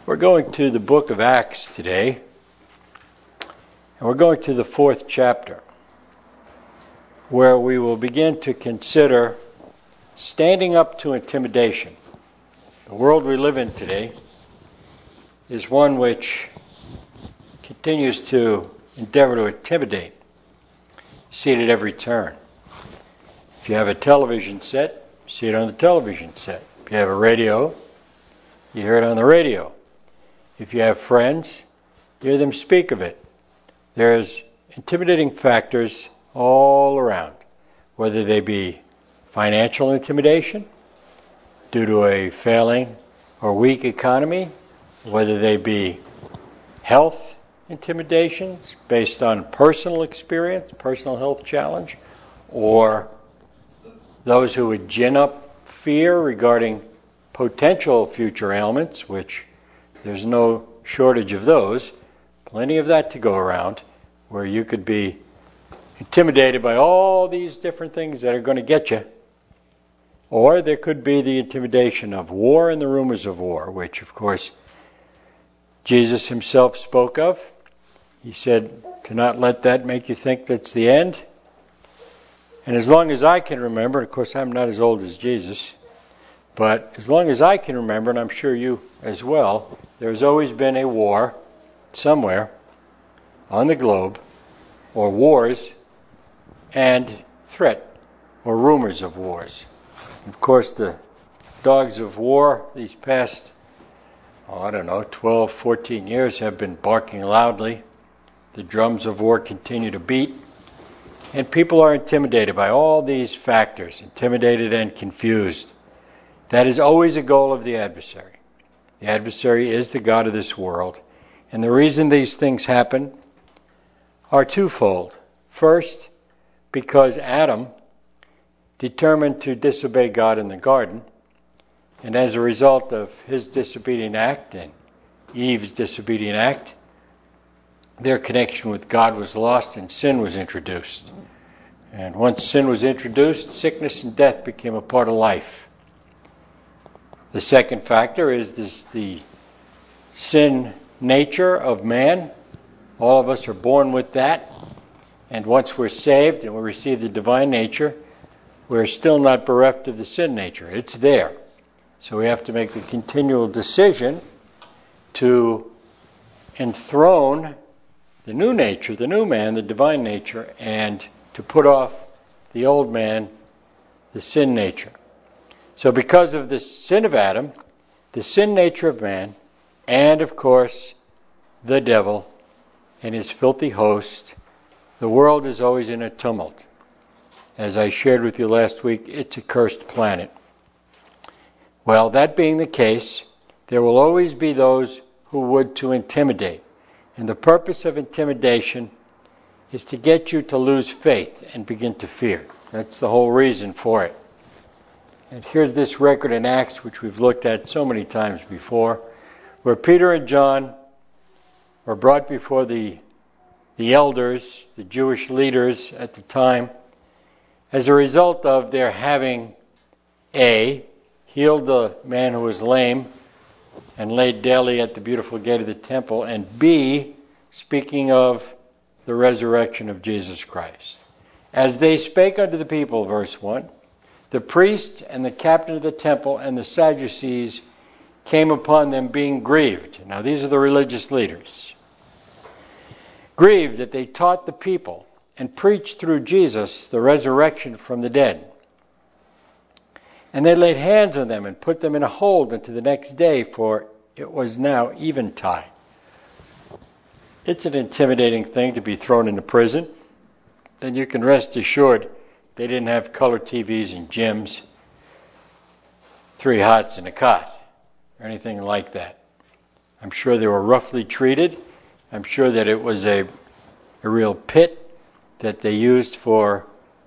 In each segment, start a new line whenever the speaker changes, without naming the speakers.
We're going to the book of Acts today, and we're going to the 4th chapter, where we will begin to consider standing up to intimidation. The world we live in today is one which continues to endeavor to intimidate. You see it at every turn. If you have a television set, you see it on the television set. If you have a radio, you hear it on the radio. If you have friends, you hear them speak of it. There's intimidating factors all around, whether they be financial intimidation due to a failing or weak economy, whether they be health intimidations based on personal experience, personal health challenge, or those who would gin up fear regarding potential future ailments, which there's no shortage of those, plenty of that to go around, where you could be intimidated by all these different things that are going to get you. Or there could be the intimidation of war and the rumors of war, which, of course, Jesus himself spoke of. He said, to not let that make you think that's the end. And as long as I can remember, of course I'm not as old as Jesus, but as long as I can remember, and I'm sure you as well, there's always been a war somewhere on the globe, or wars and threat, or rumors of wars. Of course, the dogs of war these past, 12, 14 years have been barking loudly. The drums of war continue to beat. And people are intimidated by all these factors, intimidated and confused. That is always a goal of the adversary. The adversary is the god of this world. And the reason these things happen are twofold. First, because Adam determined to disobey God in the garden, and as a result of his disobedient act and Eve's disobedient act, their connection with God was lost and sin was introduced. And once sin was introduced, sickness and death became a part of life. The second factor is the sin nature of man. All of us are born with that. And once we're saved and we receive the divine nature, we're still not bereft of the sin nature. It's there. So we have to make the continual decision to enthrone the new nature, the new man, the divine nature, and to put off the old man, the sin nature. So because of the sin of Adam, the sin nature of man, and of course the devil and his filthy host, the world is always in a tumult. As I shared with you last week, it's a cursed planet. Well, that being the case, there will always be those who would to intimidate. And the purpose of intimidation is to get you to lose faith and begin to fear. That's the whole reason for it. And here's this record in Acts, which we've looked at so many times before, where Peter and John were brought before the elders, the Jewish leaders at the time, as a result of their having A, healed the man who was lame and laid daily at the beautiful gate of the temple, and B, speaking of the resurrection of Jesus Christ. As they spake unto the people, verse 1, the priest and the captain of the temple and the Sadducees came upon them being grieved. Now these are the religious leaders. Grieved that they taught the people and preached through Jesus the resurrection from the dead. And they laid hands on them and put them in a hold until the next day, for it was now eventide. It's an intimidating thing to be thrown into prison. And you can rest assured they didn't have color TVs and gyms, 3 hots and a cot, or anything like that. I'm sure they were roughly treated. I'm sure that it was a real pit that they used for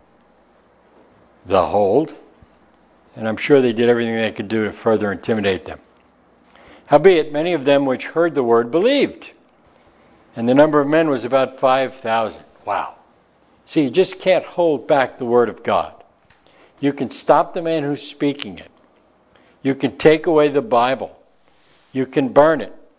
the hold. And I'm sure they did everything they could do to further intimidate them. Howbeit, many of them which heard the word believed. And the number of men was about 5,000. Wow. See, you just can't hold back the word of God. You can stop the man who's speaking it. You can take away the Bible. You can burn it.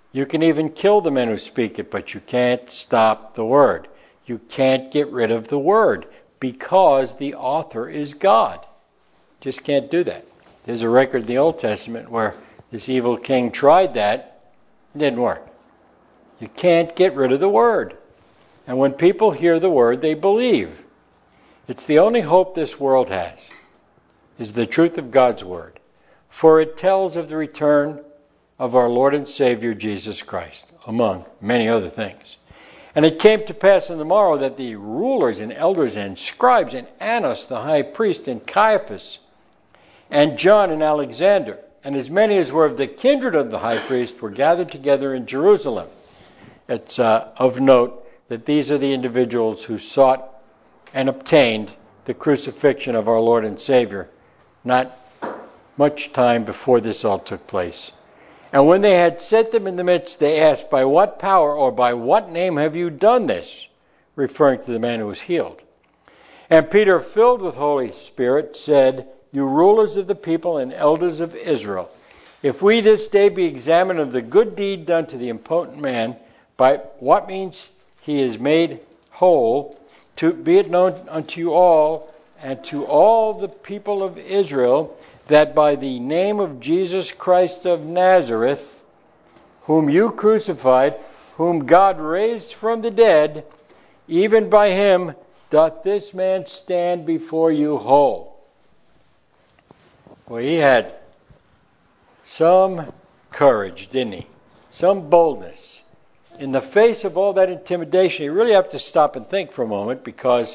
You can even kill the men who speak it, but you can't stop the word. You can't get rid of the word because the author is God. Just can't do that. There's a record in the Old Testament where this evil king tried that. It didn't work. You can't get rid of the word. And when people hear the word, they believe. It's the only hope this world has, is the truth of God's word. For it tells of the return of our Lord and Savior Jesus Christ, among many other things. And it came to pass on the morrow that the rulers and elders and scribes and Annas the high priest and Caiaphas and John and Alexander and as many as were of the kindred of the high priest were gathered together in Jerusalem. It's of note that these are the individuals who sought and obtained the crucifixion of our Lord and Savior not much time before this all took place. And when they had set them in the midst, they asked, "By what power or by what name have you done this?" Referring to the man who was healed. And Peter, filled with Holy Spirit, said, "You rulers of the people and elders of Israel, if we this day be examined of the good deed done to the impotent man, by what means he is made whole, to be it known unto you all and to all the people of Israel, that by the name of Jesus Christ of Nazareth, whom you crucified, whom God raised from the dead, even by him doth this man stand before you whole." Well, he had some courage, didn't he? Some boldness. In the face of all that intimidation, you really have to stop and think for a moment, because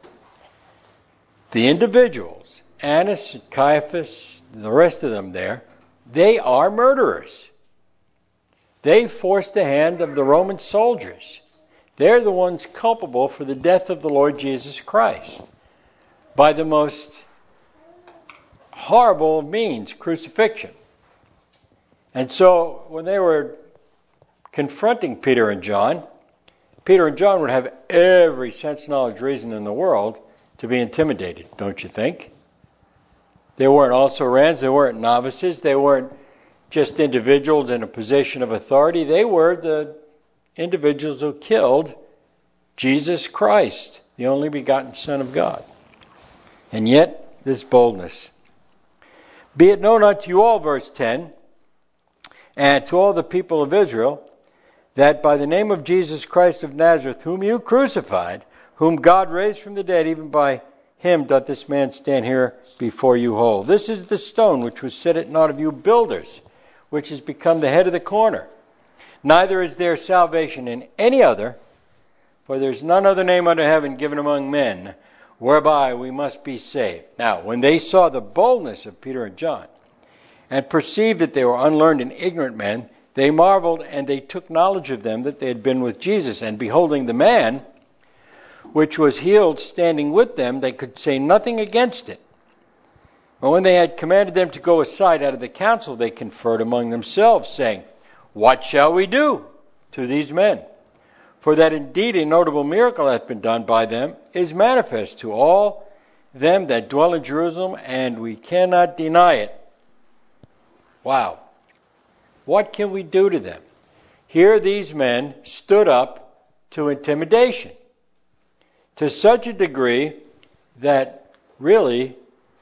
the individuals, Annas and Caiaphas, and the rest of them there, they are murderers. They forced the hand of the Roman soldiers. They're the ones culpable for the death of the Lord Jesus Christ by the most horrible means, crucifixion. And so when they were confronting Peter and John would have every sense, knowledge, reason in the world to be intimidated, don't you think? They weren't also-rans, they weren't novices, they weren't just individuals in a position of authority. They were the individuals who killed Jesus Christ, the only begotten Son of God. And yet, this boldness. "Be it known unto you all," verse 10, "and to all the people of Israel, that by the name of Jesus Christ of Nazareth, whom you crucified, whom God raised from the dead, even by him doth this man stand here before you whole. This is the stone which was set at naught of you builders, which has become the head of the corner. Neither is there salvation in any other, for there is none other name under heaven given among men, whereby we must be saved." Now, when they saw the boldness of Peter and John, and perceived that they were unlearned and ignorant men, they marveled, and they took knowledge of them that they had been with Jesus. And beholding the man which was healed standing with them, they could say nothing against it. But when they had commanded them to go aside out of the council, they conferred among themselves, saying, "What shall we do to these men? For that indeed a notable miracle hath been done by them is manifest to all them that dwell in Jerusalem, and we cannot deny it." Wow. What can we do to them? Here these men stood up to intimidation to such a degree that really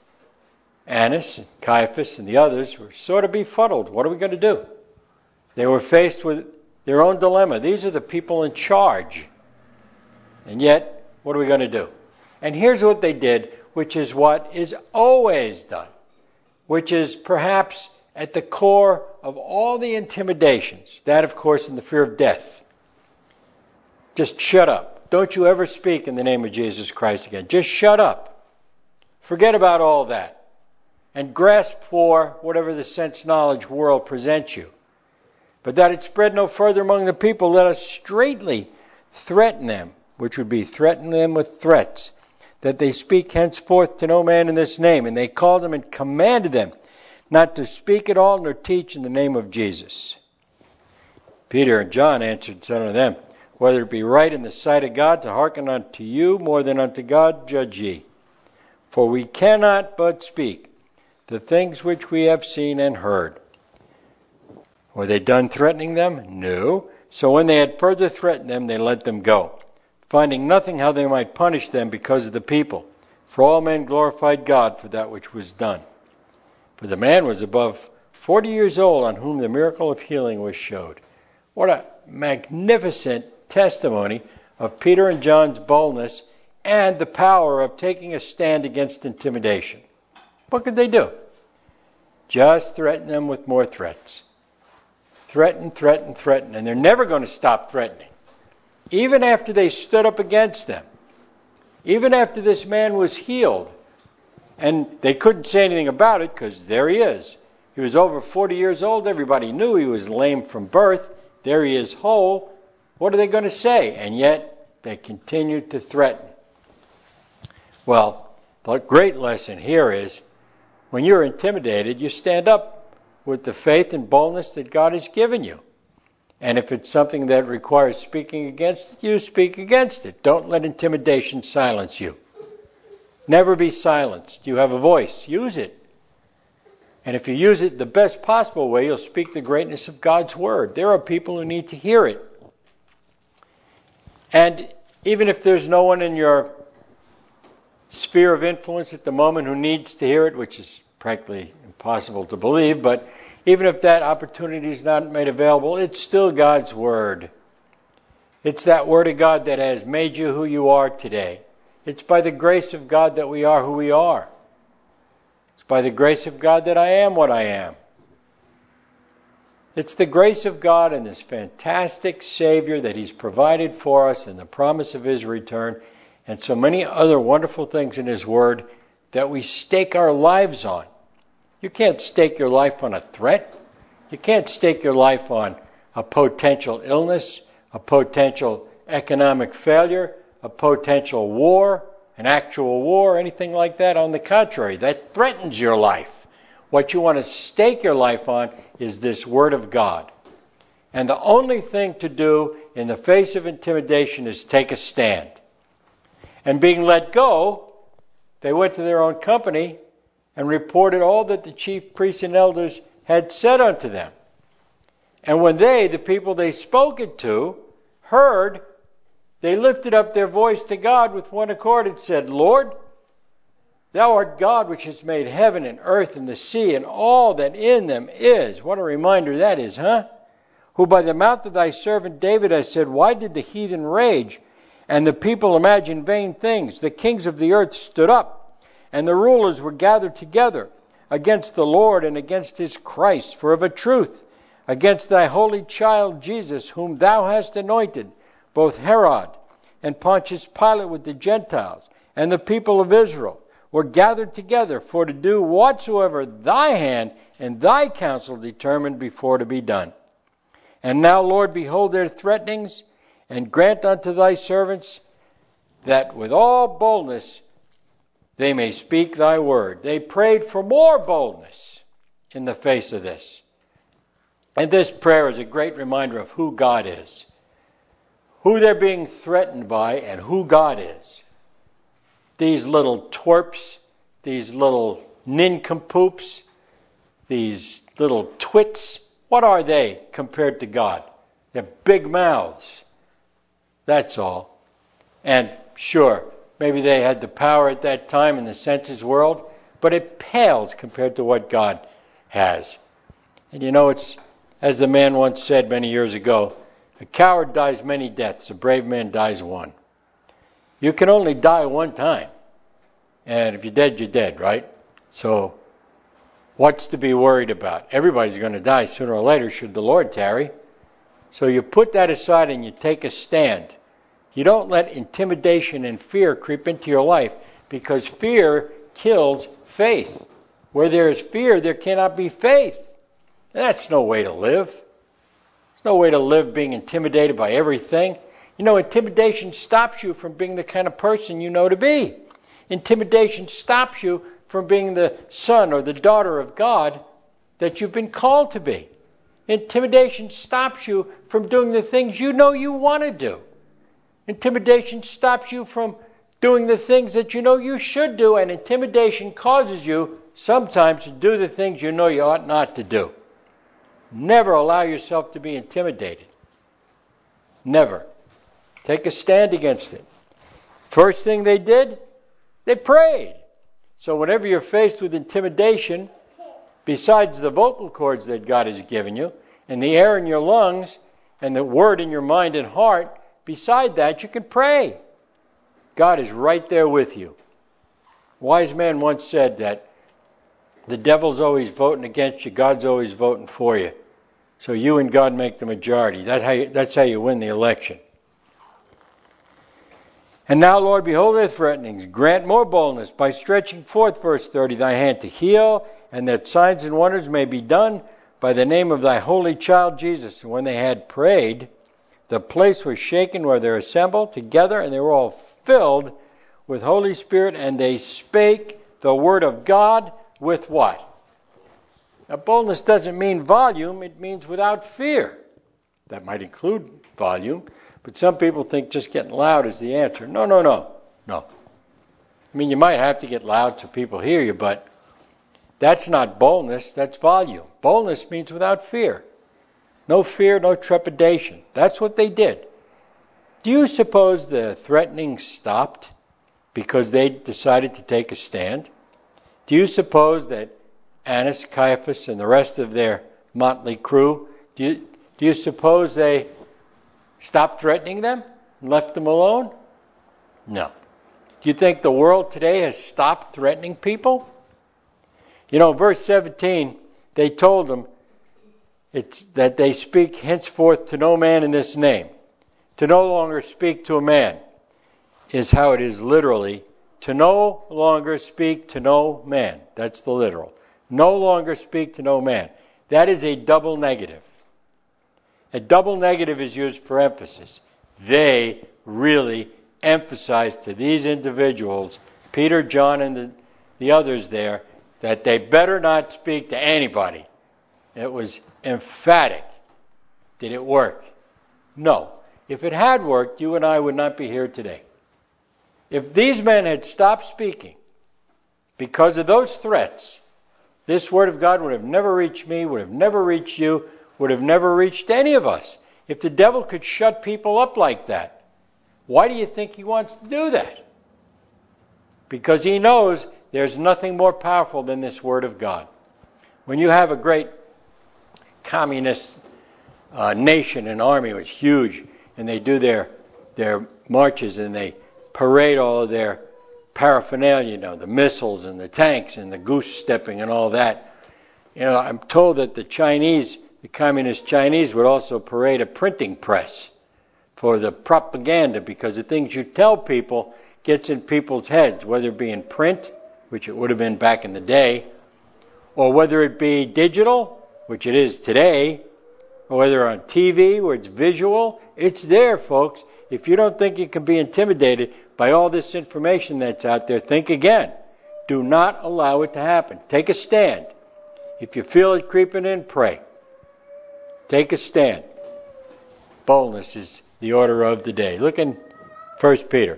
Annas and Caiaphas and the others were sort of befuddled. What are we going to do? They were faced with their own dilemma. These are the people in charge. And yet, what are we going to do? And here's what they did, which is what is always done, which is perhaps at the core of all the intimidations. That, of course, and the fear of death. Just shut up. Don't you ever speak in the name of Jesus Christ again. Just shut up. Forget about all that. And grasp for whatever the sense knowledge world presents you. But that it spread no further among the people, let us straightly threaten them, which would be threaten them with threats, that they speak henceforth to no man in this name. And they called them and commanded them not to speak at all nor teach in the name of Jesus. Peter and John answered and said unto them, "Whether it be right in the sight of God to hearken unto you more than unto God, judge ye. For we cannot but speak the things which we have seen and heard." Were they done threatening them? No. So when they had further threatened them, they let them go, finding nothing how they might punish them because of the people. For all men glorified God for that which was done. For the man was above 40 years old on whom the miracle of healing was showed. What a magnificent testimony of Peter and John's boldness and the power of taking a stand against intimidation. What could they do? Just threaten them with more threats. Threaten, threaten, threaten. And they're never going to stop threatening. Even after they stood up against them. Even after this man was healed. And they couldn't say anything about it because there he is. He was over 40 years old. Everybody knew he was lame from birth. There he is whole. What are they going to say? And yet they continued to threaten. Well, the great lesson here is when you're intimidated, you stand up with the faith and boldness that God has given you. And if it's something that requires speaking against it, you speak against it. Don't let intimidation silence you. Never be silenced. You have a voice. Use it. And if you use it the best possible way, you'll speak the greatness of God's Word. There are people who need to hear it. And even if there's no one in your sphere of influence at the moment who needs to hear it, which is practically impossible to believe, but even if that opportunity is not made available, it's still God's Word. It's that Word of God that has made you who you are today. It's by the grace of God that we are who we are. It's by the grace of God that I am what I am. It's the grace of God and this fantastic Savior that He's provided for us and the promise of His return and so many other wonderful things in His Word that we stake our lives on. You can't stake your life on a threat. You can't stake your life on a potential illness, a potential economic failure, a potential war, an actual war, anything like that. On the contrary, that threatens your life. What you want to stake your life on is this Word of God. And the only thing to do in the face of intimidation is take a stand. And being let go, they went to their own company and reported all that the chief priests and elders had said unto them. And when they, the people they spoke it to, heard, they lifted up their voice to God with one accord and said, Lord, Thou art God which has made heaven and earth and the sea and all that in them is. What a reminder that is, huh? Who by the mouth of Thy servant David has said, Why did the heathen rage and the people imagine vain things? The kings of the earth stood up, and the rulers were gathered together against the Lord and against His Christ. For of a truth, against Thy holy child Jesus, whom Thou hast anointed, both Herod and Pontius Pilate with the Gentiles and the people of Israel were gathered together for to do whatsoever Thy hand and Thy counsel determined before to be done. And now, Lord, behold their threatenings, and grant unto Thy servants that with all boldness they may speak Thy word. They prayed for more boldness in the face of this. And this prayer is a great reminder of who God is, who they're being threatened by, and who God is. These little twerps, these little nincompoops, these little twits, what are they compared to God? They have big mouths. That's all. And sure, maybe they had the power at that time in the senses world, but it pales compared to what God has. And you know, it's, as the man once said many years ago, a coward dies many deaths, a brave man dies one. You can only die one time. And if you're dead, you're dead, right? So, what's to be worried about? Everybody's going to die sooner or later, should the Lord tarry. So you put that aside and you take a stand. You don't let intimidation and fear creep into your life, because fear kills faith. Where there is fear, there cannot be faith. And that's no way to live. There's no way to live being intimidated by everything. You know, intimidation stops you from being the kind of person you know to be. Intimidation stops you from being the son or the daughter of God that you've been called to be. Intimidation stops you from doing the things you know you want to do. Intimidation stops you from doing the things that you know you should do, and intimidation causes you sometimes to do the things you know you ought not to do. Never allow yourself to be intimidated. Never. Take a stand against it. First thing they did, they prayed. So whenever you're faced with intimidation, besides the vocal cords that God has given you, and the air in your lungs, and the word in your mind and heart, beside that you can pray. God is right there with you. A wise man once said that the devil's always voting against you, God's always voting for you. So you and God make the majority. That's how you win the election. And now, Lord, behold their threatenings. Grant more boldness by stretching forth, verse 30, thy hand to heal, and that signs and wonders may be done by the name of thy holy child Jesus. And when they had prayed, the place was shaken where they were assembled together, and they were all filled with Holy Spirit, and they spake the word of God with what? Now, boldness doesn't mean volume, it means without fear. That might include volume, but some people think just getting loud is the answer. No. I mean, you might have to get loud so people hear you, but that's not boldness, that's volume. Boldness means without fear. No fear, no trepidation. That's what they did. Do you suppose the threatening stopped because they decided to take a stand? Do you suppose that Annas, Caiaphas, and the rest of their motley crew, do you suppose they stopped threatening them and left them alone? No. Do you think the world today has stopped threatening people? You know, verse 17, they told them it's that they speak henceforth to no man in this name. To no longer speak to a man is how it is literally. To no longer speak to no man. That's the literal. No longer speak to no man. That is a double negative. A double negative is used for emphasis. They really emphasized to these individuals, Peter, John, and the others there, that they better not speak to anybody. It was emphatic. Did it work? No. If it had worked, you and I would not be here today. If these men had stopped speaking because of those threats, this word of God would have never reached me, would have never reached you, would have never reached any of us. If the devil could shut people up like that, why do you think he wants to do that? Because he knows there's nothing more powerful than this word of God. When you have a great communist nation, an army was huge, and they do their marches and they parade all of their paraphernalia, the missiles and the tanks and the goose stepping and all that. I'm told that the communist Chinese would also parade a printing press for the propaganda, because the things you tell people gets in people's heads, whether it be in print, which it would have been back in the day, or whether it be digital, which it is today, or whether on TV, where it's visual. It's there, folks. If you don't think you can be intimidated by all this information that's out there, think again. Do not allow it to happen. Take a stand. If you feel it creeping in, pray. Take a stand. Boldness is the order of the day. Look in 1 Peter.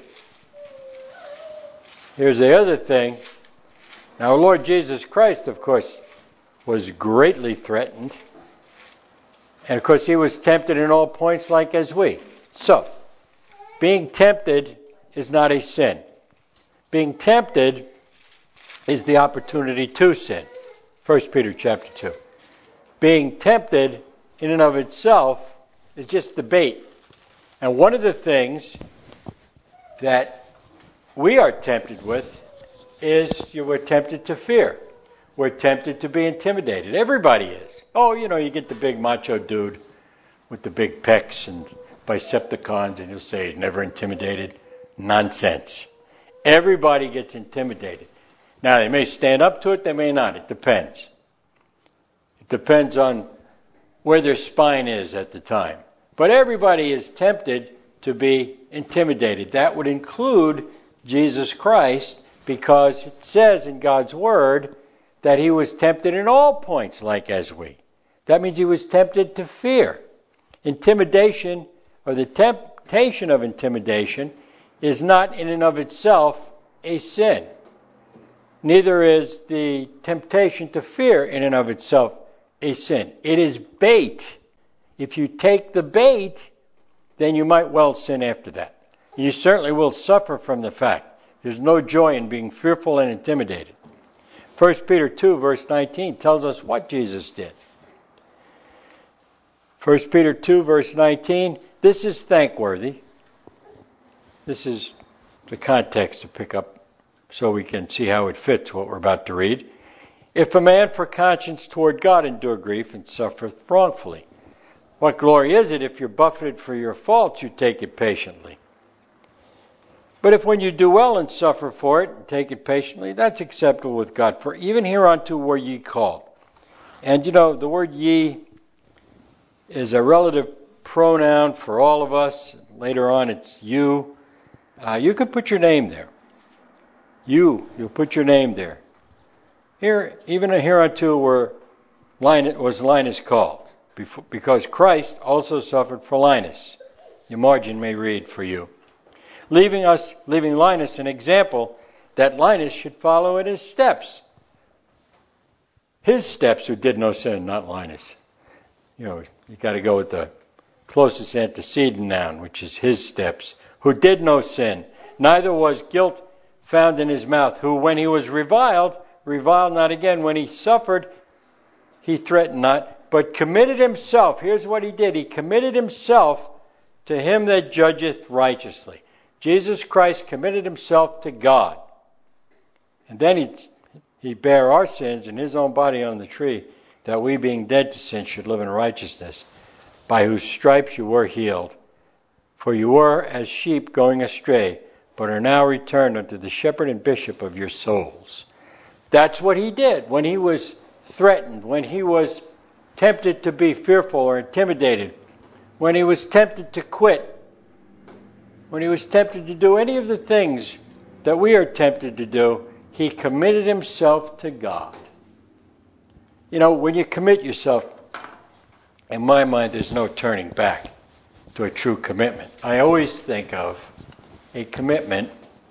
Here's the other thing. Now, our Lord Jesus Christ, of course, was greatly threatened. And, of course, he was tempted in all points like as we. So, being tempted is not a sin. Being tempted is the opportunity to sin. 1 Peter chapter 2. Being tempted in and of itself is just the bait. And one of the things that we are tempted with is we're tempted to fear. We're tempted to be intimidated. Everybody is. Oh, you get the big macho dude with the big pecs and Bicepticons, and you'll say he's never intimidated. Nonsense. Everybody gets intimidated. Now, they may stand up to it, they may not. It depends. It depends on where their spine is at the time. But everybody is tempted to be intimidated. That would include Jesus Christ, because it says in God's Word that he was tempted in all points like as we. That means he was tempted to fear. Intimidation, or the temptation of intimidation, is not in and of itself a sin. Neither is the temptation to fear in and of itself a sin. It is bait. If you take the bait, then you might well sin after that. You certainly will suffer from the fact. There's no joy in being fearful and intimidated. 1 Peter 2 verse 19 tells us what Jesus did. 1 Peter 2 verse 19, this is thankworthy. This is the context to pick up so we can see how it fits what we're about to read. If a man for conscience toward God endure grief and suffereth wrongfully. What glory is it if you're buffeted for your faults, you take it patiently? But if when you do well and suffer for it, and take it patiently, that's acceptable with God. For even hereunto were ye called. And you know, the word ye is a relative pronoun for all of us. Later on it's you. You could put your name there. You'll put your name there. Here, even hereunto was Linus called, because Christ also suffered for Linus. Your margin may read for you. Leaving Linus an example that Linus should follow in his steps. His steps who did no sin, not Linus. You know, you got to go with the closest antecedent noun, which is his steps. Who did no sin, neither was guilt found in his mouth. Who, when he was reviled not again. When he suffered, he threatened not, but committed himself. Here's what he did. He committed himself to him that judgeth righteously. Jesus Christ committed himself to God. And then he bare our sins in his own body on the tree, that we being dead to sin should live in righteousness, by whose stripes you were healed. For you were as sheep going astray, but are now returned unto the shepherd and bishop of your souls. That's what he did when he was threatened, when he was tempted to be fearful or intimidated, when he was tempted to quit, when he was tempted to do any of the things that we are tempted to do. He committed himself to God. You know, when you commit yourself, in my mind, there's no turning back to a true commitment. I always think of a commitment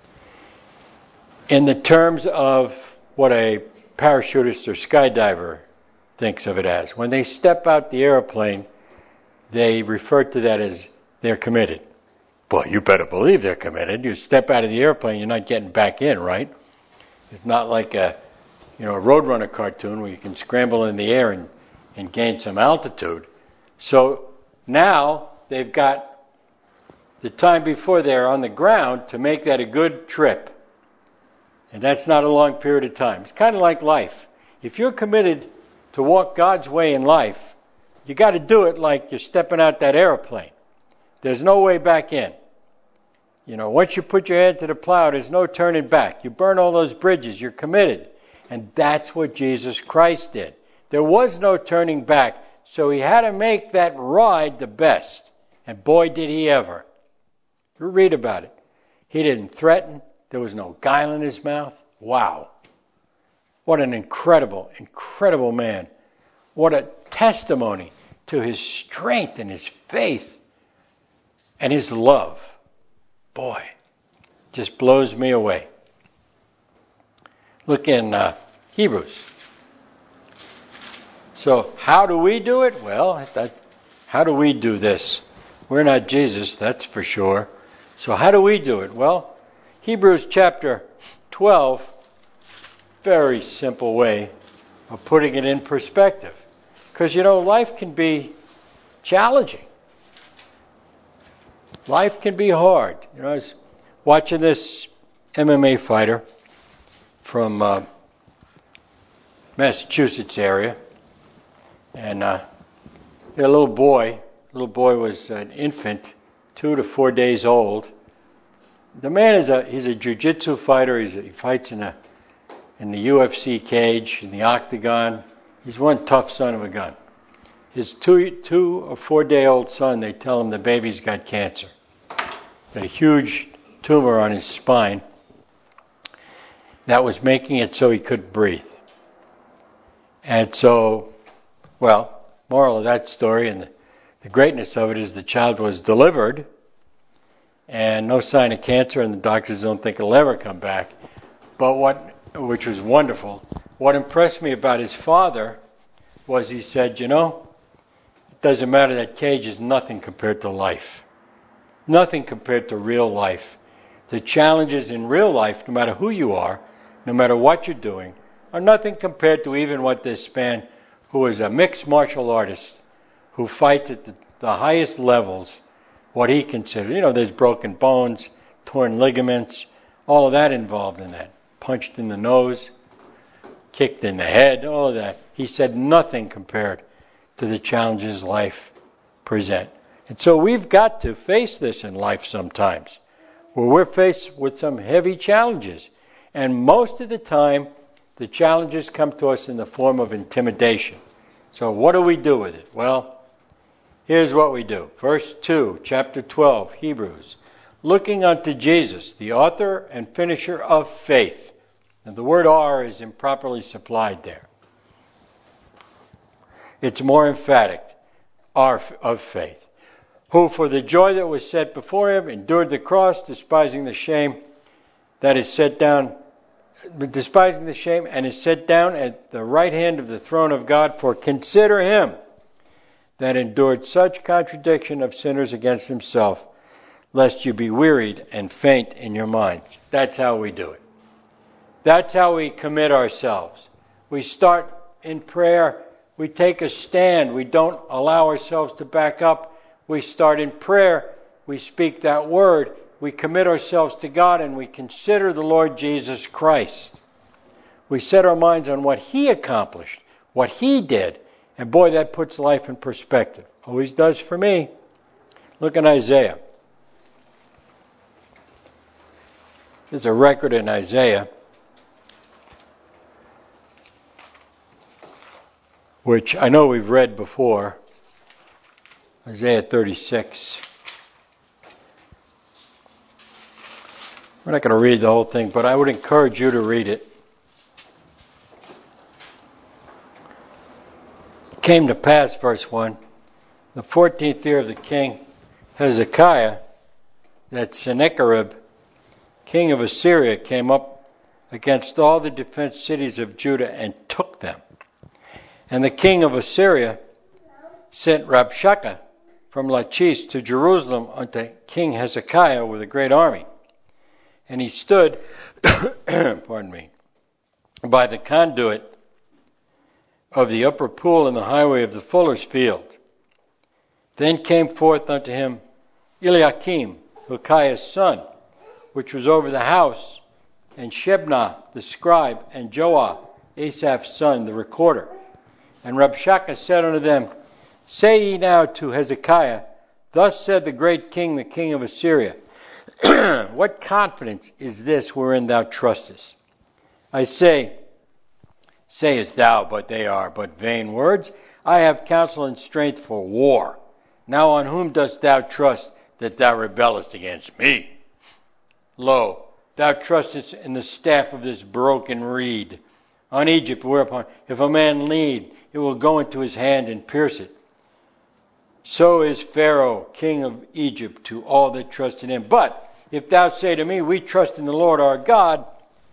in the terms of what a parachutist or skydiver thinks of it as. When they step out the airplane, they refer to that as they're committed. Boy, you better believe they're committed. You step out of the airplane, you're not getting back in, right? It's not like a Roadrunner cartoon where you can scramble in the air and gain some altitude. So now they've got the time before they're on the ground to make that a good trip. And that's not a long period of time. It's kind of like life. If you're committed to walk God's way in life, you got to do it like you're stepping out that airplane. There's no way back in. You know, once you put your hand to the plow, there's no turning back. You burn all those bridges. You're committed. And that's what Jesus Christ did. There was no turning back, so he had to make that ride the best. And boy, did he ever. You read about it. He didn't threaten. There was no guile in his mouth. Wow. What an incredible, incredible man. What a testimony to his strength and his faith and his love. Boy, just blows me away. Look in Hebrews. So how do we do it? Well, how do we do this? We're not Jesus, that's for sure. So how do we do it? Well, Hebrews chapter 12, very simple way of putting it in perspective. Because, life can be challenging. Life can be hard. I was watching this MMA fighter from Massachusetts area, and a little boy. Little boy was an infant, 2 to 4 days old. The man he's a jiu-jitsu fighter. He fights in the UFC cage, in the octagon. He's one tough son of a gun. His 2 or 4 day old son, they tell him the baby's got cancer. Got a huge tumor on his spine that was making it so he couldn't breathe. And so, moral of that story and the greatness of it is the child was delivered and no sign of cancer, and the doctors don't think it'll ever come back. But which was wonderful, what impressed me about his father was he said, you know, it doesn't matter, that cage is nothing compared to life. Nothing compared to real life. The challenges in real life, no matter who you are, no matter what you're doing, are nothing compared to even what this man, who is a mixed martial artist, who fights at the highest levels, what he considered. You know, there's broken bones, torn ligaments, all of that involved in that. Punched in the nose, kicked in the head, all of that. He said nothing compared to the challenges life present. And so we've got to face this in life sometimes, where we're faced with some heavy challenges. And most of the time, the challenges come to us in the form of intimidation. So what do we do with it? Well, here's what we do. Verse 2, chapter 12, Hebrews. Looking unto Jesus, the author and finisher of faith. And the word "are" is improperly supplied there. It's more emphatic. "Are" of faith. Who for the joy that was set before him endured the cross, despising the shame and is set down at the right hand of the throne of God. For consider him that endured such contradiction of sinners against himself, lest you be wearied and faint in your minds. That's how we do it. That's how we commit ourselves. We start in prayer. We take a stand. We don't allow ourselves to back up. We start in prayer. We speak that word. We commit ourselves to God, and we consider the Lord Jesus Christ. We set our minds on what He accomplished, what He did. And boy, that puts life in perspective. Always does for me. Look at Isaiah. There's a record in Isaiah which I know we've read before. Isaiah 36. We're not going to read the whole thing, but I would encourage you to read it. It came to pass, verse 1, the 14th year of the king Hezekiah, that Sennacherib, king of Assyria, came up against all the defense cities of Judah and took them. And the king of Assyria sent Rabshakeh from Lachish to Jerusalem unto King Hezekiah with a great army. And he stood, pardon me, by the conduit of the upper pool in the highway of the fuller's field. Then came forth unto him Eliakim, Hilkiah's son, which was over the house, and Shebna the scribe, and Joah, Asaph's son, the recorder. And Rabshakeh said unto them, Say ye now to Hezekiah, Thus said the great king, the king of Assyria, What confidence is this wherein thou trustest? I say, sayest thou, but they are but vain words. I have counsel and strength for war. Now on whom dost thou trust that thou rebellest against me? Lo, thou trustest in the staff of this broken reed. On Egypt, whereupon, if a man lean, it will go into his hand and pierce it. So is Pharaoh, king of Egypt, to all that trust in him. But if thou say to me, We trust in the Lord our God,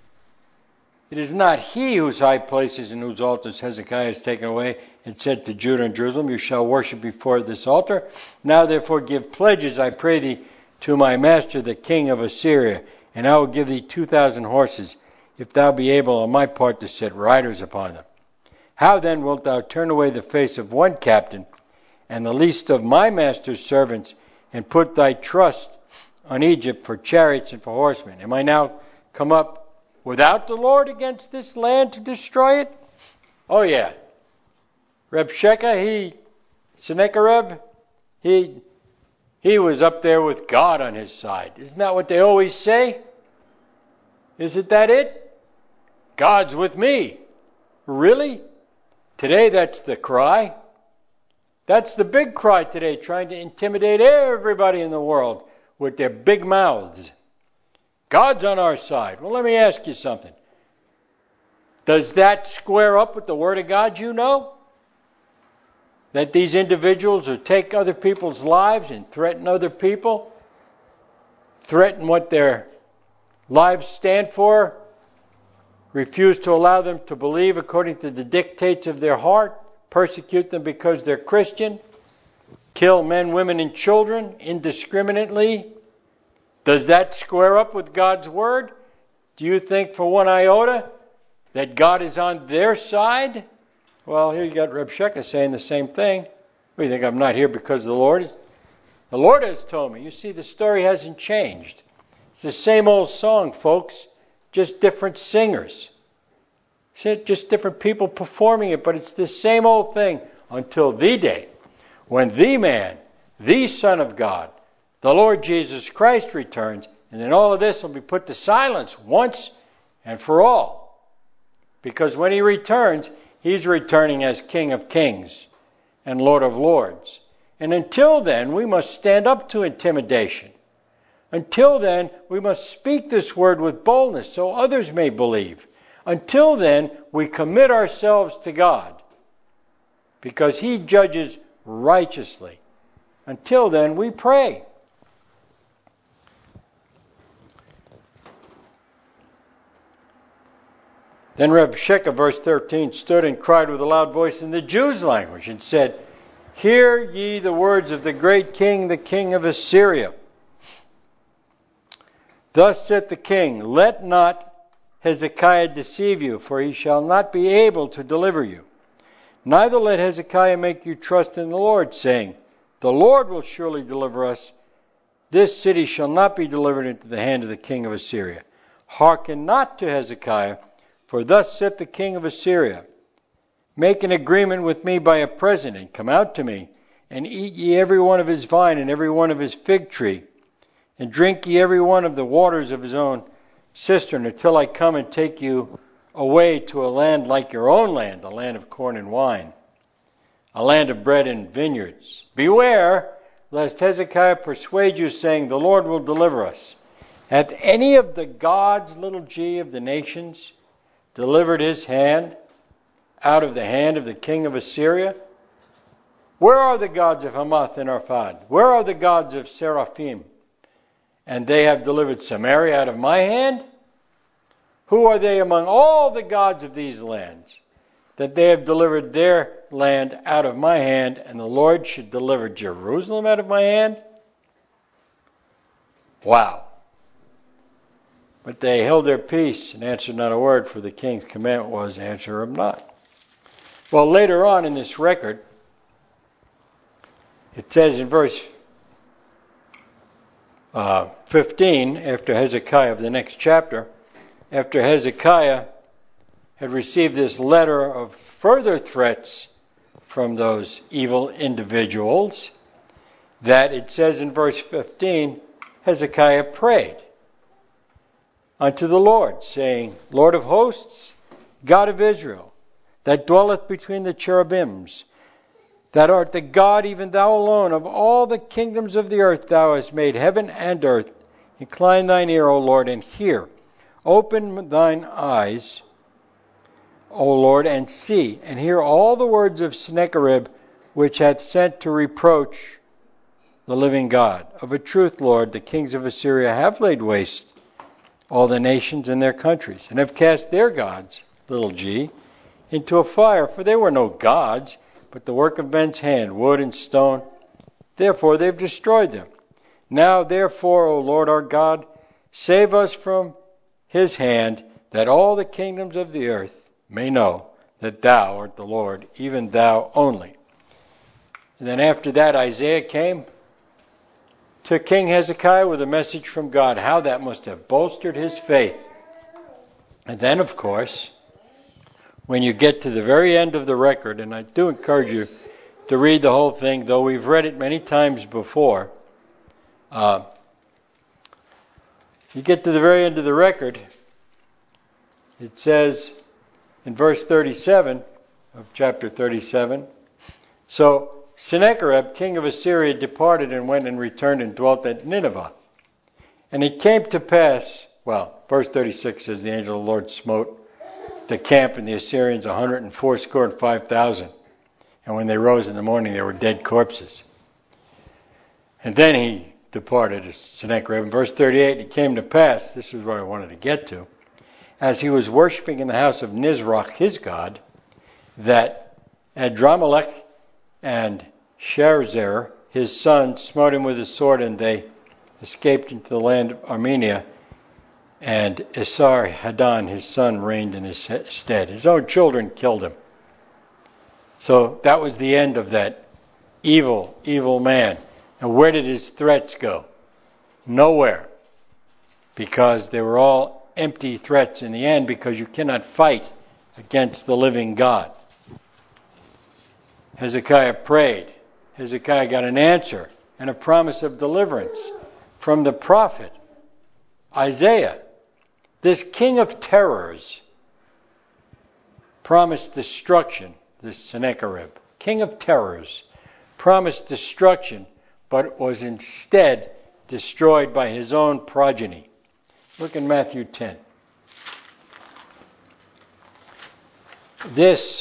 it is not he whose high places and whose altars Hezekiah has taken away, and said to Judah and Jerusalem, You shall worship before this altar. Now therefore give pledges, I pray thee, to my master the king of Assyria, and I will give thee 2,000 horses, if thou be able on my part to set riders upon them. How then wilt thou turn away the face of one captain, and the least of my master's servants, and put thy trust on Egypt for chariots and for horsemen? Am I now come up without the Lord against this land to destroy it? Oh yeah. Rabshakeh, Sennacherib, he was up there with God on his side. Isn't that what they always say? Isn't that it? God's with me. Really? Today that's the cry. That's the big cry today, trying to intimidate everybody in the world with their big mouths. God's on our side. Well, let me ask you something. Does that square up with the Word of God you know? That these individuals who take other people's lives and threaten other people, threaten what their lives stand for, refuse to allow them to believe according to the dictates of their heart, persecute them because they're Christian, kill men, women, and children indiscriminately. Does that square up with God's Word? Do you think for one iota that God is on their side? Well, here you got Reb Sheka saying the same thing. What, you think I'm not here because the Lord has told me. You see, the story hasn't changed. It's the same old song, folks, just different singers. Just different people performing it, but it's the same old thing until the day when the man, the Son of God, the Lord Jesus Christ returns, and then all of this will be put to silence once and for all. Because when He returns, He's returning as King of Kings and Lord of Lords. And until then, we must stand up to intimidation. Until then, we must speak this word with boldness so others may believe. Until then, we commit ourselves to God because He judges righteously. Until then, we pray. Then Reb Sheka, verse 13, stood and cried with a loud voice in the Jews' language and said, "Hear ye the words of the great king, the king of Assyria. Thus saith the king, let not Hezekiah deceive you, for he shall not be able to deliver you. Neither let Hezekiah make you trust in the Lord, saying, the Lord will surely deliver us. This city shall not be delivered into the hand of the king of Assyria. Hearken not to Hezekiah, for thus saith the king of Assyria, make an agreement with me by a present, and come out to me, and eat ye every one of his vine and every one of his fig tree, and drink ye every one of the waters of his own cistern, until I come and take you away to a land like your own land, a land of corn and wine, a land of bread and vineyards. Beware, lest Hezekiah persuade you, saying, the Lord will deliver us. Hath any of the gods, little g, of the nations delivered his hand out of the hand of the king of Assyria? Where are the gods of Hamath and Arphad? Where are the gods of Seraphim? And they have delivered Samaria out of my hand? Who are they among all the gods of these lands, that they have delivered their land out of my hand, and the Lord should deliver Jerusalem out of my hand? Wow. But they held their peace and answered not a word, for the king's commandment was, answer him not. Well, later on in this record, it says in verse 15, after Hezekiah of the next chapter, after Hezekiah had received this letter of further threats from those evil individuals, that it says in verse 15, Hezekiah prayed unto the Lord, saying, Lord of hosts, God of Israel, that dwelleth between the cherubims, that art the God, even thou alone, of all the kingdoms of the earth, thou hast made heaven and earth. Incline thine ear, O Lord, and hear. Open thine eyes, O Lord, and see, and hear all the words of Sennacherib, which hath sent to reproach the living God. Of a truth, Lord, the kings of Assyria have laid waste all the nations and their countries, and have cast their gods, little g, into a fire, for they were no gods, but the work of men's hand, wood and stone. Therefore they've destroyed them. Now therefore, O Lord our God, save us from his hand, that all the kingdoms of the earth may know that thou art the Lord, even thou only. And then after that, Isaiah came to King Hezekiah with a message from God. How that must have bolstered his faith. And then, of course, when you get to the very end of the record, and I do encourage you to read the whole thing, though we've read it many times before, you get to the very end of the record, it says in verse 37 of chapter 37, so Sennacherib, king of Assyria, departed and went and returned and dwelt at Nineveh. And it came to pass, well, verse 36 says, the angel of the Lord smote the camp and the Assyrians 185,000. And when they rose in the morning, they were dead corpses. And then he departed, Sennacherib. In verse 38, it came to pass, this is what I wanted to get to, as he was worshiping in the house of Nisroch, his god, that Adramelech and Sharezer, his son, smote him with his sword, and they escaped into the land of Armenia. And Esarhaddon, his son, reigned in his stead. His own children killed him. So that was the end of that evil, evil man. And where did his threats go? Nowhere. Because they were all empty threats in the end, because you cannot fight against the living God. Hezekiah prayed. Hezekiah got an answer and a promise of deliverance from the prophet Isaiah. This king of terrors promised destruction, this Sennacherib, king of terrors, promised destruction, but was instead destroyed by his own progeny. Look in Matthew 10. This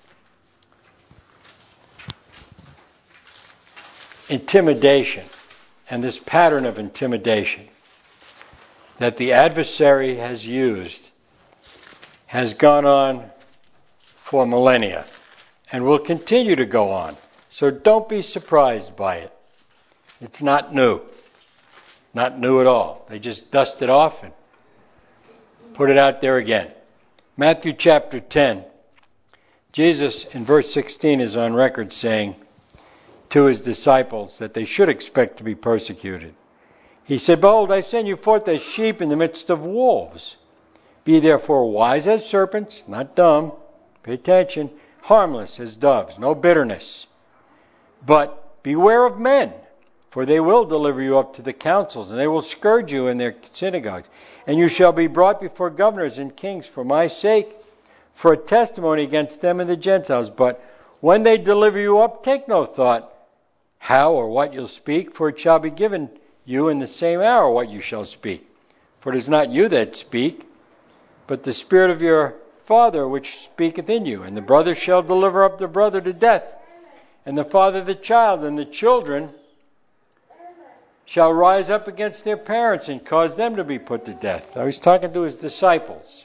intimidation and this pattern of intimidation that the adversary has used has gone on for millennia and will continue to go on. So don't be surprised by it. It's not new. Not new at all. They just dust it off and put it out there again. Matthew chapter 10. Jesus in verse 16 is on record saying to his disciples that they should expect to be persecuted. He said, "Behold, I send you forth as sheep in the midst of wolves. Be therefore wise as serpents," not dumb, pay attention, "harmless as doves," no bitterness. "But beware of men, for they will deliver you up to the councils, and they will scourge you in their synagogues. And you shall be brought before governors and kings for my sake, for a testimony against them and the Gentiles. But when they deliver you up, take no thought how or what you'll speak, for it shall be given you in the same hour what you shall speak. For it is not you that speak, but the Spirit of your Father which speaketh in you. And the brother shall deliver up the brother to death, and the father the child, and the children shall rise up against their parents and cause them to be put to death." Now he's talking to his disciples.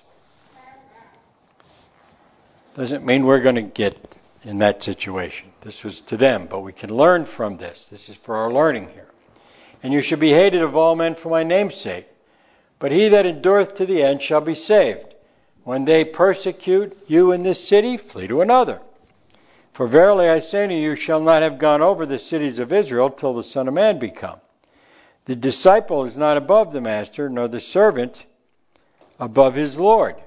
Doesn't mean we're going to get in that situation. This was to them, but we can learn from this. This is for our learning here. "And you shall be hated of all men for my name's sake, but he that endureth to the end shall be saved. When they persecute you in this city, flee to another. For verily I say to you, you shall not have gone over the cities of Israel till the Son of Man be come. The disciple is not above the master, nor the servant above his Lord.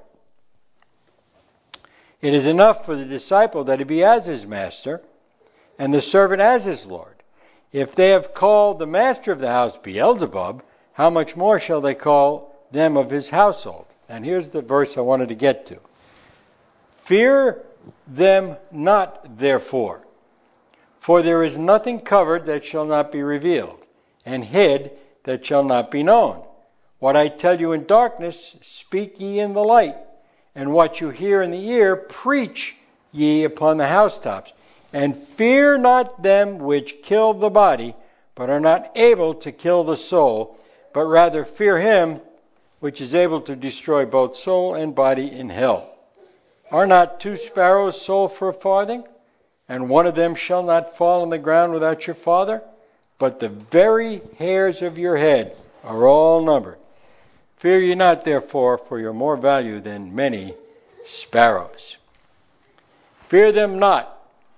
It is enough for the disciple that he be as his master, and the servant as his Lord. If they have called the master of the house Beelzebub, how much more shall they call them of his household?" And here's the verse I wanted to get to. "Fear them not, therefore, for there is nothing covered that shall not be revealed, and hid that shall not be known. What I tell you in darkness, speak ye in the light, and what you hear in the ear, preach ye upon the housetops. And fear not them which kill the body, but are not able to kill the soul, but rather fear him which is able to destroy both soul and body in hell. Are not 2 sparrows sold for a farthing? And one of them shall not fall on the ground without your Father? But the very hairs of your head are all numbered. Fear ye not, therefore, for you are more value than many sparrows." Fear them not.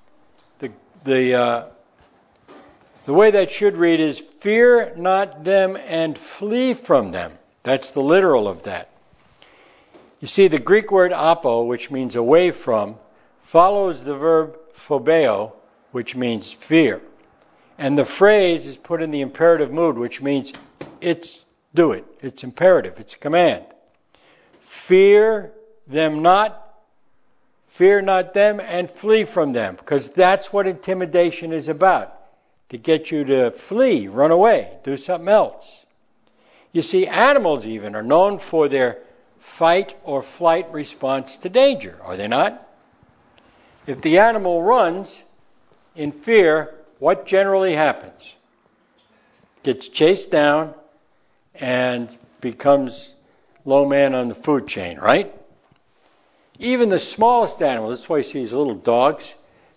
The way that should read is, "Fear not them and flee from them." That's the literal of that. You see, the Greek word apo, which means away from, follows the verb phobeo, which means fear. And the phrase is put in the imperative mood, which means do it. It's imperative. It's a command. Fear them not. Fear not them and flee from them. Because that's what intimidation is about. To get you to flee, run away, do something else. You see, animals even are known for their fight or flight response to danger, are they not? If the animal runs in fear, what generally happens? Gets chased down and becomes low man on the food chain, right? Even the smallest animals, that's why you see these little dogs,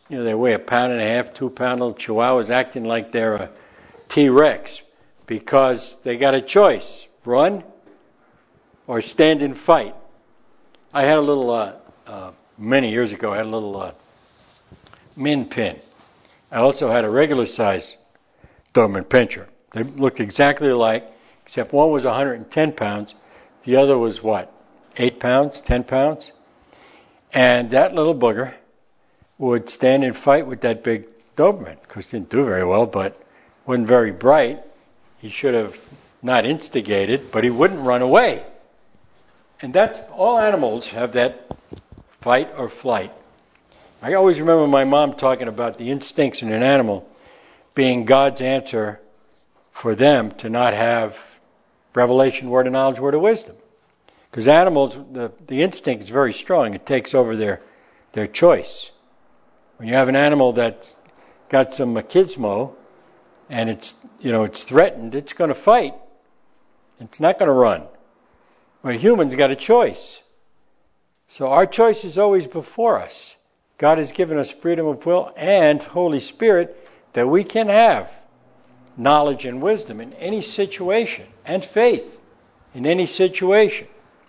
They weigh 1.5 pounds, 2 pound little chihuahuas acting like they're a T-Rex because they got a choice: run or stand and fight. I had a little, many years ago, I had a little min pin. I also had a regular size Doberman Pinscher. They looked exactly alike, except one was 110 pounds. The other was what? 8 pounds, 10 pounds? And that little booger would stand and fight with that big Doberman. Of course, didn't do very well, but wasn't very bright. He should have not instigated, but he wouldn't run away. And that's, all animals have that fight or flight. I always remember my mom talking about the instincts in an animal being God's answer for them to not have revelation, word of knowledge, word of wisdom. Because animals, the instinct is very strong. It takes over their choice. When you have an animal that's got some machismo and it's threatened, it's going to fight. It's not going to run. But a human's got a choice. So our choice is always before us. God has given us freedom of will and Holy Spirit that we can have knowledge and wisdom in any situation, and faith in any situation.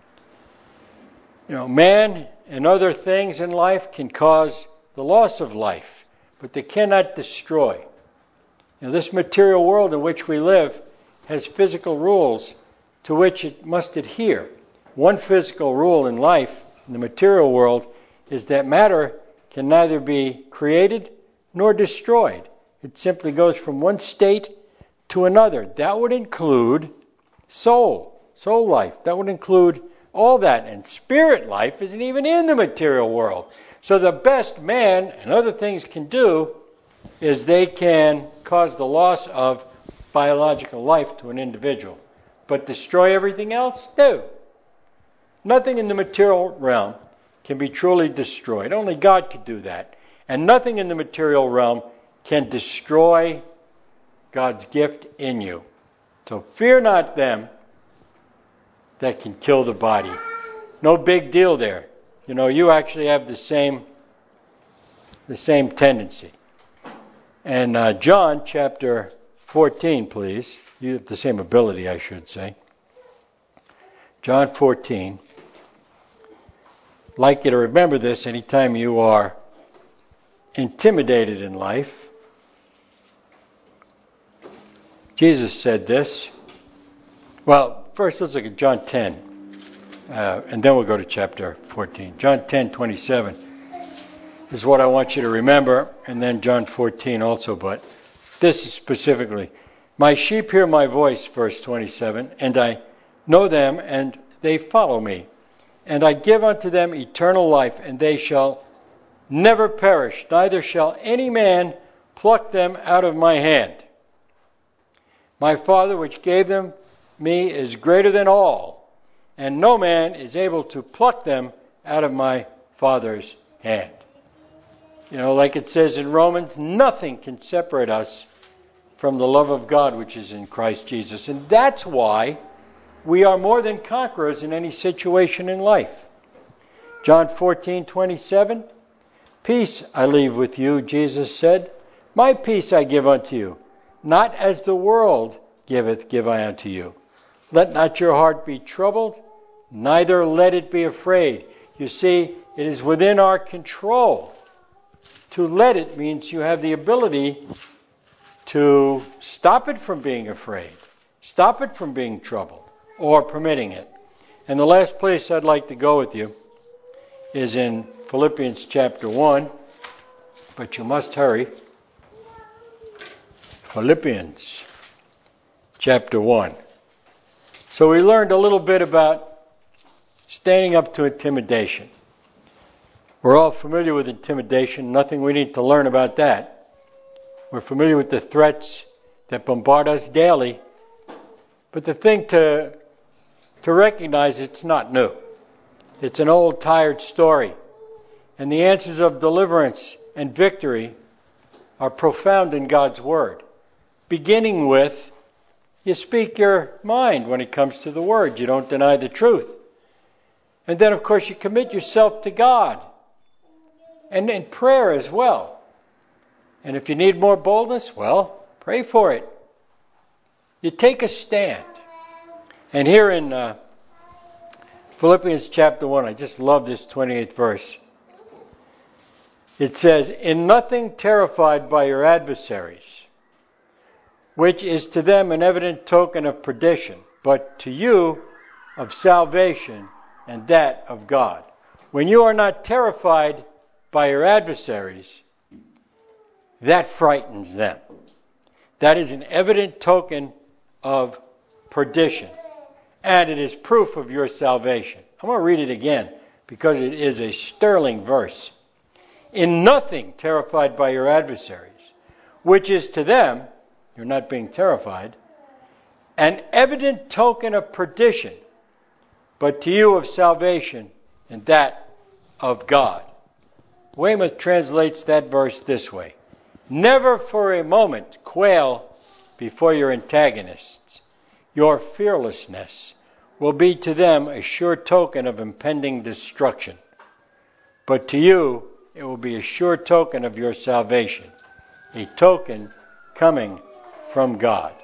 Man and other things in life can cause the loss of life, but they cannot destroy. This material world in which we live has physical rules to which it must adhere. One physical rule in life, in the material world, is that matter can neither be created nor destroyed. It simply goes from one state to another. That would include soul life. That would include all that. And spirit life isn't even in the material world. So the best man and other things can do is they can cause the loss of biological life to an individual. But destroy everything else? No. Nothing in the material realm can be truly destroyed. Only God could do that. And nothing in the material realm can destroy God's gift in you. So fear not them that can kill the body. No big deal there. You actually have the same tendency. And John chapter 14, please. You have the same ability, I should say. John 14. I'd like you to remember this anytime you are intimidated in life. Jesus said this. Well, first let's look at John 10. And then we'll go to chapter 14. John 10:27 is what I want you to remember. And then John 14 also. But this is specifically. My sheep hear my voice, verse 27. And I know them and they follow me. And I give unto them eternal life, and they shall never perish, neither shall any man pluck them out of my hand. My Father which gave them me is greater than all, and no man is able to pluck them out of my Father's hand. Like it says in Romans, nothing can separate us from the love of God which is in Christ Jesus. And that's why we are more than conquerors in any situation in life. John 14:27, peace I leave with you, Jesus said. My peace I give unto you. Not as the world giveth, give I unto you. Let not your heart be troubled, neither let it be afraid. You see, it is within our control. To let it means you have the ability to stop it from being afraid, stop it from being troubled, or permitting it. And the last place I'd like to go with you is in Philippians chapter 1, but you must hurry. Philippians chapter 1. So we learned a little bit about standing up to intimidation. We're all familiar with intimidation. Nothing we need to learn about that. We're familiar with the threats that bombard us daily. But the thing to recognize, it's not new. It's an old, tired story. And the answers of deliverance and victory are profound in God's Word. Beginning with, you speak your mind when it comes to the Word. You don't deny the truth. And then, of course, you commit yourself to God. And in prayer as well. And if you need more boldness, well, pray for it. You take a stand. And here in Philippians chapter 1, I just love this 28th verse. It says, "In nothing terrified by your adversaries, which is to them an evident token of perdition, but to you of salvation, and that of God." When you are not terrified by your adversaries, that frightens them. That is an evident token of perdition. And it is proof of your salvation. I'm going to read it again because it is a sterling verse. "In nothing terrified by your adversaries, which is to them," you're not being terrified, "an evident token of perdition, but to you of salvation, and that of God." Weymouth translates that verse this way: "Never for a moment quail before your antagonists. Your fearlessness will be to them a sure token of impending destruction, but to you it will be a sure token of your salvation, a token coming from God."